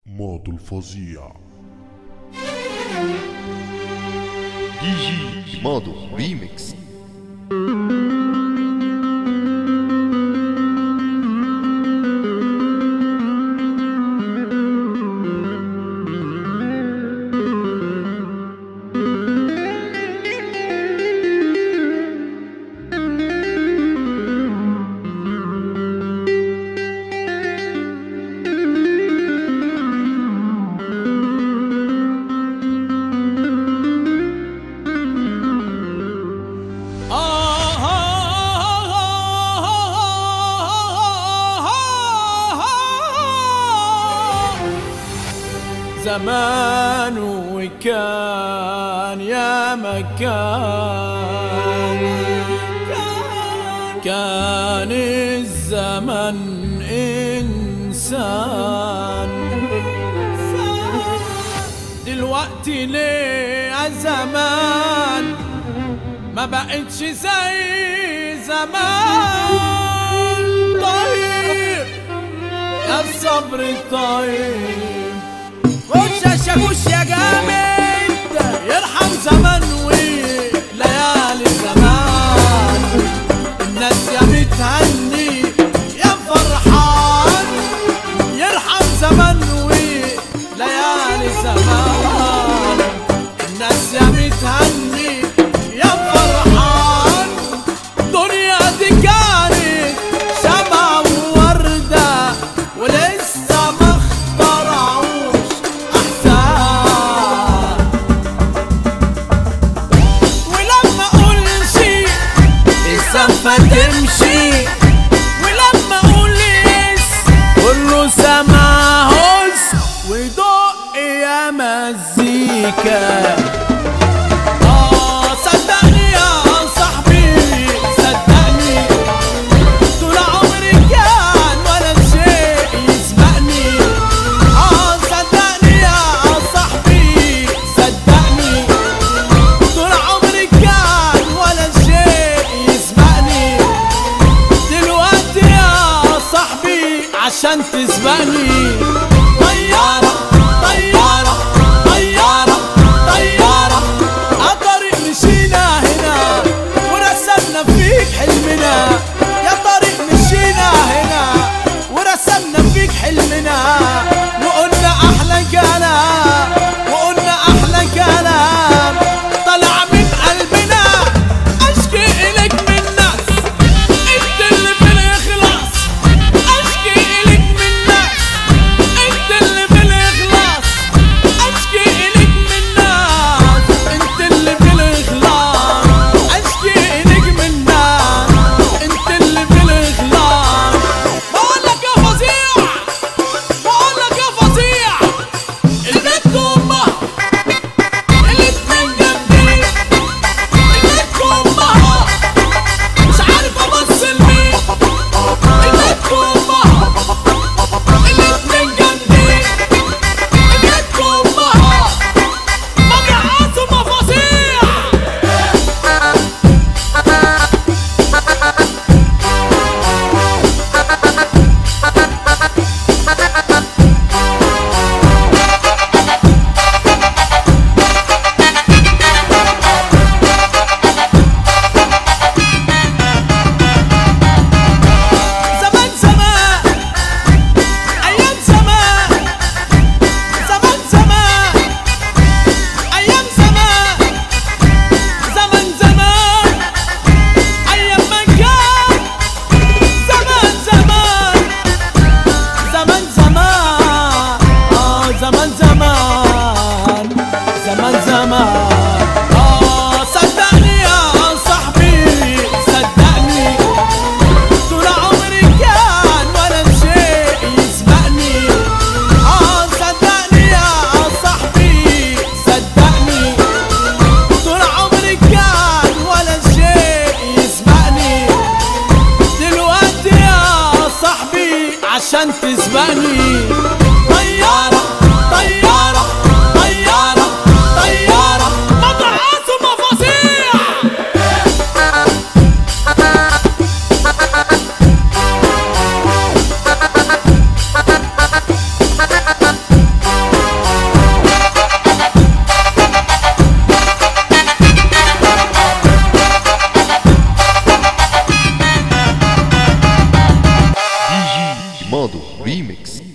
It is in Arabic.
ماضو الفظيع. دي جي ماضو ريميكس. زمان وكان يا مكان، كان الزمن إنسان. دلوقتي ليه الزمان ما بقتش زي زمان؟ طيب يا الصبر طيب، خش يا شاكوش يا جامد، يرحم زمن وليالي زمان. الناس يا متهني يا فرحان، يرحم زمن وليالي زمان. الناس يا متهني يا فرحان. دنيا دي كانت شمع ووردة ولسه ما اخترعوش أحسان. ولما أقول شي الزنفة تمشي، ولما أقول يس كله سمع هس ودق يا مزيكا. صدقني يا صاحبي صدقني، طول عمري كان ولا شيء يسبقني. صدقني يا صاحبي صدقني، طول عمري كان ولا شيء يسبقني. دلوقتي يا صاحبي عشان تسبقني طيارة طيارة طيارة طيارة مادو ريميكس.